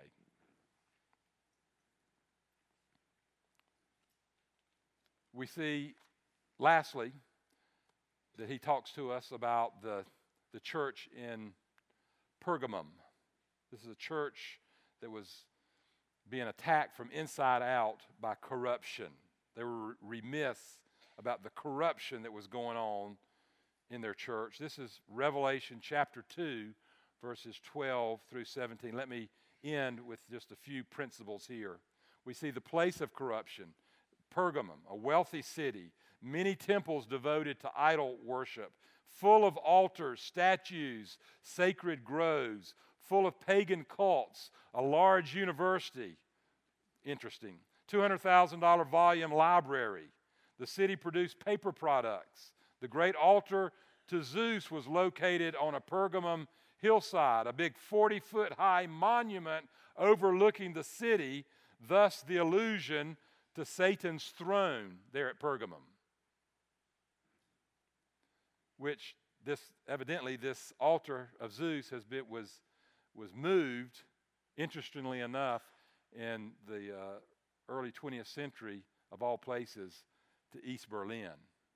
S1: We see, lastly, that he talks to us about the, the church in Pergamum. This is a church that was being attacked from inside out by corruption. They were remiss about the corruption that was going on in their church. This is Revelation chapter two, verses twelve through seventeen. Let me end with just a few principles here. We see the place of corruption. Pergamum, a wealthy city, many temples devoted to idol worship, full of altars, statues, sacred groves, full of pagan cults, a large university. Interesting. two hundred thousand dollars volume library. The city produced paper products. The great altar to Zeus was located on a Pergamum hillside, a big forty-foot high monument overlooking the city, thus the allusion to Satan's throne there at Pergamum, which this evidently this altar of Zeus has been was was moved, interestingly enough, in the uh, early twentieth century, of all places, to East Berlin.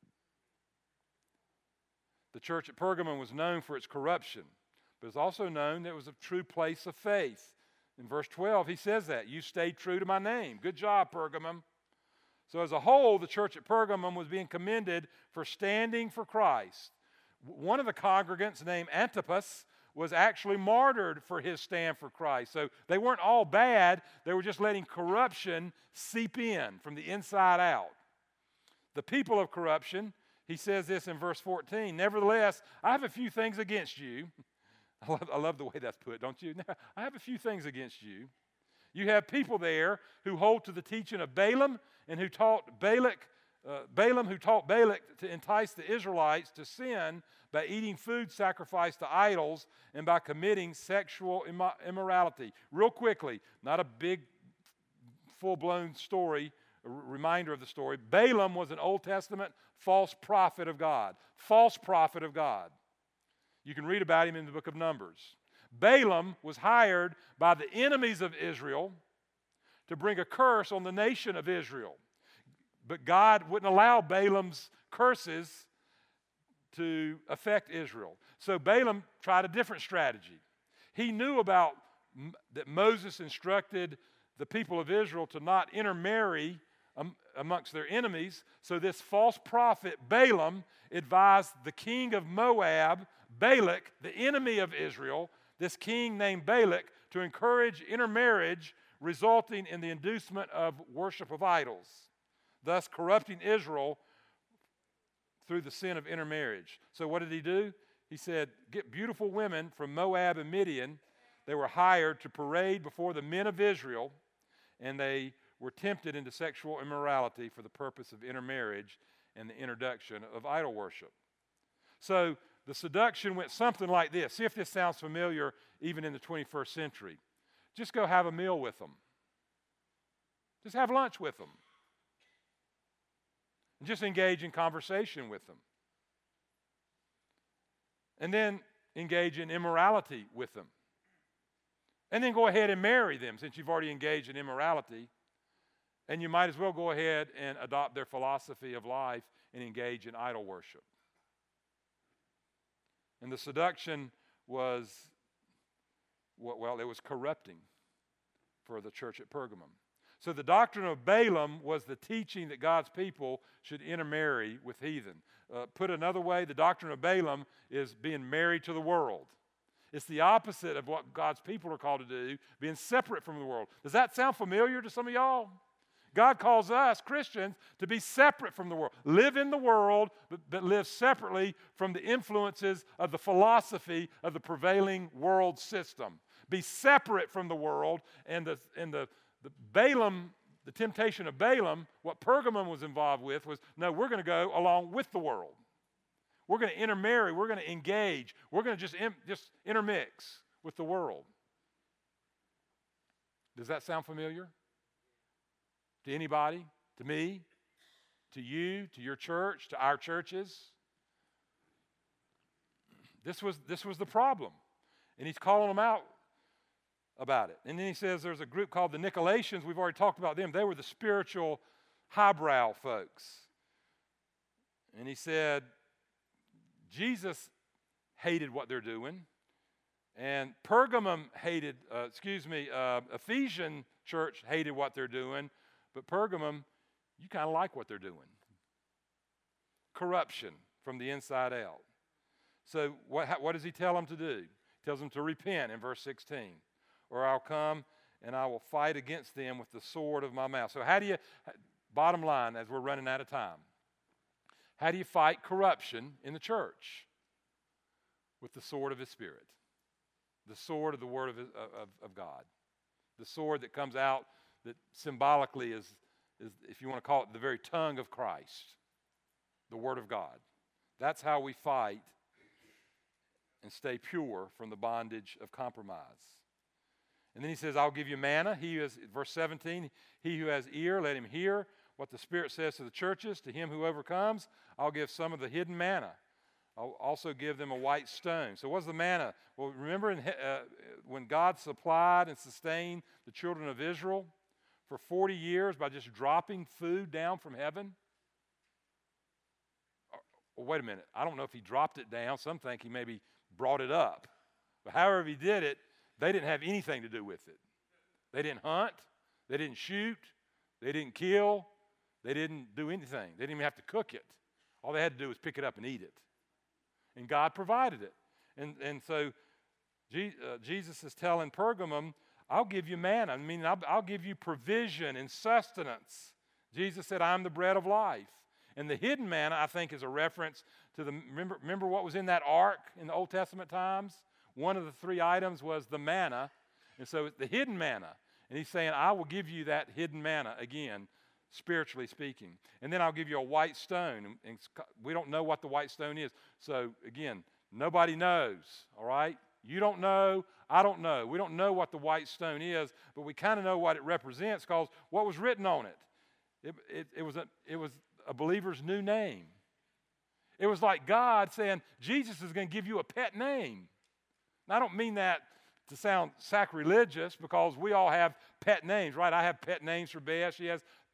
S1: The church at Pergamum was known for its corruption, but it's also known that it was a true place of faith. In verse twelve, he says that, you stayed true to my name. Good job, Pergamum. So as a whole, the church at Pergamum was being commended for standing for Christ. One of the congregants named Antipas was actually martyred for his stand for Christ. So they weren't all bad. They were just letting corruption seep in from the inside out. The people of corruption, he says this in verse fourteen, nevertheless, I have a few things against you. I love, I love the way that's put, don't you? I have a few things against you. You have people there who hold to the teaching of Balaam and who taught Balak, uh, Balaam who taught Balak to entice the Israelites to sin by eating food sacrificed to idols and by committing sexual imm- immorality. Real quickly, not a big, full-blown story, a r- reminder of the story. Balaam was an Old Testament false prophet of God. False prophet of God. You can read about him in the book of Numbers. Balaam was hired by the enemies of Israel to bring a curse on the nation of Israel. but God wouldn't allow Balaam's curses to affect Israel. So Balaam tried a different strategy. He knew about that Moses instructed the people of Israel to not intermarry um, amongst their enemies. So this false prophet Balaam advised the king of Moab, Balak, the enemy of Israel, this king named Balak, to encourage intermarriage, resulting in the inducement of worship of idols, thus corrupting Israel through the sin of intermarriage. So what did he do? He said, get beautiful women from Moab and Midian. They were hired to parade before the men of Israel, and they were tempted into sexual immorality for the purpose of intermarriage and the introduction of idol worship. So the seduction went something like this. See if this sounds familiar even in the twenty-first century. Just go have a meal with them. Just have lunch with them. And just engage in conversation with them. And then engage in immorality with them. And then go ahead and marry them since you've already engaged in immorality. And you might as well go ahead and adopt their philosophy of life and engage in idol worship. And the seduction was, well, it was corrupting for the church at Pergamum. So the doctrine of Balaam was the teaching that God's people should intermarry with heathen. Uh, put another way, the doctrine of Balaam is being married to the world. It's the opposite of what God's people are called to do, being separate from the world. Does that sound familiar to some of y'all? God calls us, Christians, to be separate from the world. Live in the world, but, but live separately from the influences of the philosophy of the prevailing world system. Be separate from the world, and the, and the, the Balaam, the temptation of Balaam, what Pergamum was involved with was, no, we're going to go along with the world. We're going to intermarry. We're going to engage. We're going to just, in, just intermix with the world. Does that sound familiar? To anybody? To me? To you? To your church? To our churches? This was, this was the problem. And he's calling them out about it. And then he says there's a group called the Nicolaitans. We've already talked about them. They were the spiritual highbrow folks. And he said, Jesus hated what they're doing. And Pergamum hated, uh, excuse me, uh, Ephesian church hated what they're doing. But Pergamum, you kind of like what they're doing. Corruption from the inside out. So what, what does he tell them to do? He tells them to repent in verse sixteen. Or I'll come and I will fight against them with the sword of my mouth. So how do you, bottom line, as we're running out of time, how do you fight corruption in the church? With the sword of his Spirit. The sword of the Word of, of, of God. The sword that comes out that symbolically is, is, if you want to call it, the very tongue of Christ. The Word of God. That's how we fight and stay pure from the bondage of compromise. And then he says, I'll give you manna. He is, verse seventeen, he who has ear, let him hear what the Spirit says to the churches. To him who overcomes, I'll give some of the hidden manna. I'll also give them a white stone. So what's the manna? Well, remember in, uh, when God supplied and sustained the children of Israel for forty years by just dropping food down from heaven? Well, wait a minute. I don't know if he dropped it down. Some think he maybe brought it up. But however he did it, they didn't have anything to do with it. They didn't hunt. They didn't shoot. They didn't kill. They didn't do anything. They didn't even have to cook it. All they had to do was pick it up and eat it. And God provided it. And, and so Je- uh, Jesus is telling Pergamum, I'll give you manna. I mean, I'll, I'll give you provision and sustenance. Jesus said, I'm the bread of life. And the hidden manna, I think, is a reference to the, remember, remember what was in that ark in the Old Testament times? One of the three items was the manna. And so it's the hidden manna. And he's saying, I will give you that hidden manna again, spiritually speaking. And then I'll give you a white stone. And, and we don't know what the white stone is. So again, nobody knows, all right? You don't know. I don't know. We don't know what the white stone is, but we kind of know what it represents because what was written on it. It, it, it, was a, it was a believer's new name. It was like God saying, Jesus is going to give you a pet name. Now, I don't mean that to sound sacrilegious because we all have pet names, right? I have pet names for Beth. She has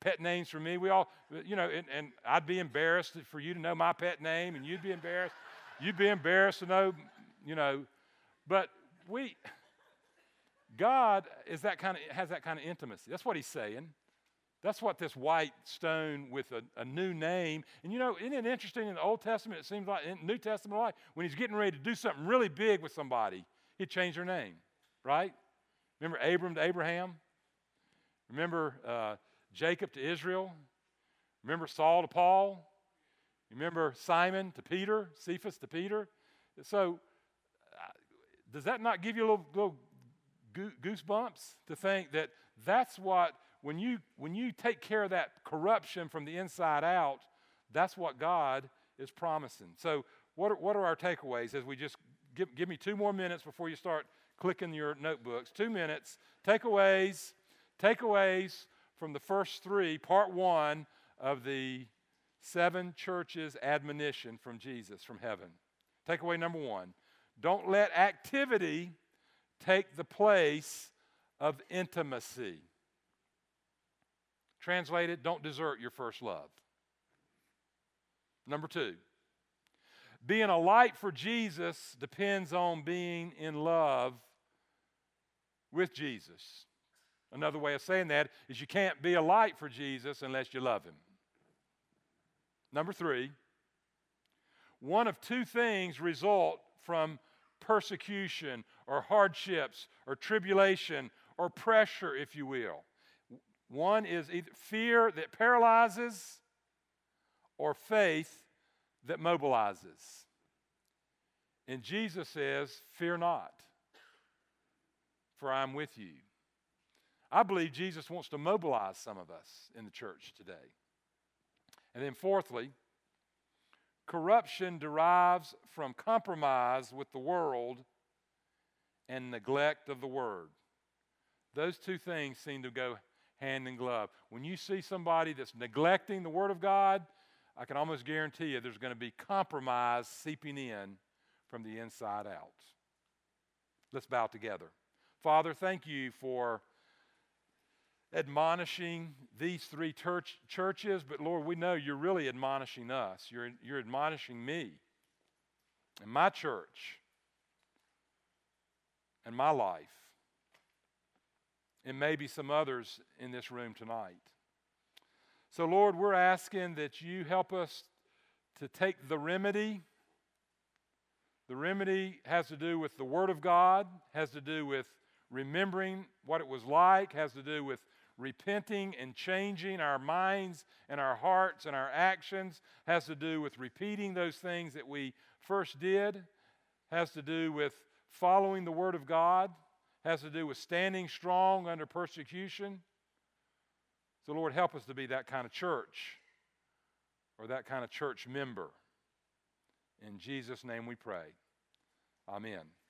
S1: pet names for me. We all, you know, and, and I'd be embarrassed for you to know my pet name, and you'd be embarrassed. You'd be embarrassed to know, you know. But we, God is that kind of, has that kind of intimacy. That's what he's saying. That's what this white stone with a, a new name. And you know, isn't it interesting in the Old Testament, it seems like in the New Testament life, when he's getting ready to do something really big with somebody, he'd change their name, right? Remember Abram to Abraham? Remember uh, Jacob to Israel? Remember Saul to Paul? Remember Simon to Peter? Cephas to Peter? So uh, does that not give you a little, little goosebumps to think that that's what, when you, when you take care of that corruption from the inside out, that's what God is promising. So what are, what are our takeaways as we just, give, give me two more minutes before you start clicking your notebooks. Two minutes. Takeaways, takeaways from the first three, part one of the seven churches admonition from Jesus, from heaven. Takeaway number one, don't let activity take the place of intimacy. Translated, don't desert your first love. Number two, being a light for Jesus depends on being in love with Jesus. Another way of saying that is you can't be a light for Jesus unless you love him. Number three, one of two things result from persecution or hardships or tribulation or pressure, if you will. One is either fear that paralyzes or faith that mobilizes. And Jesus says, fear not, for I am with you. I believe Jesus wants to mobilize some of us in the church today. And then fourthly, corruption derives from compromise with the world and neglect of the word. Those two things seem to go hand in glove. When you see somebody that's neglecting the word of God, I can almost guarantee you there's going to be compromise seeping in from the inside out. Let's bow together. Father, thank you for admonishing these three church, churches, but Lord, we know you're really admonishing us. You're, you're admonishing me and my church and my life, and maybe some others in this room tonight. So Lord, we're asking that you help us to take the remedy. The remedy has to do with the Word of God, has to do with remembering what it was like, has to do with repenting and changing our minds and our hearts and our actions, has to do with repeating those things that we first did, has to do with following the Word of God, has to do with standing strong under persecution. So Lord, help us to be that kind of church or that kind of church member. In Jesus' name we pray. Amen.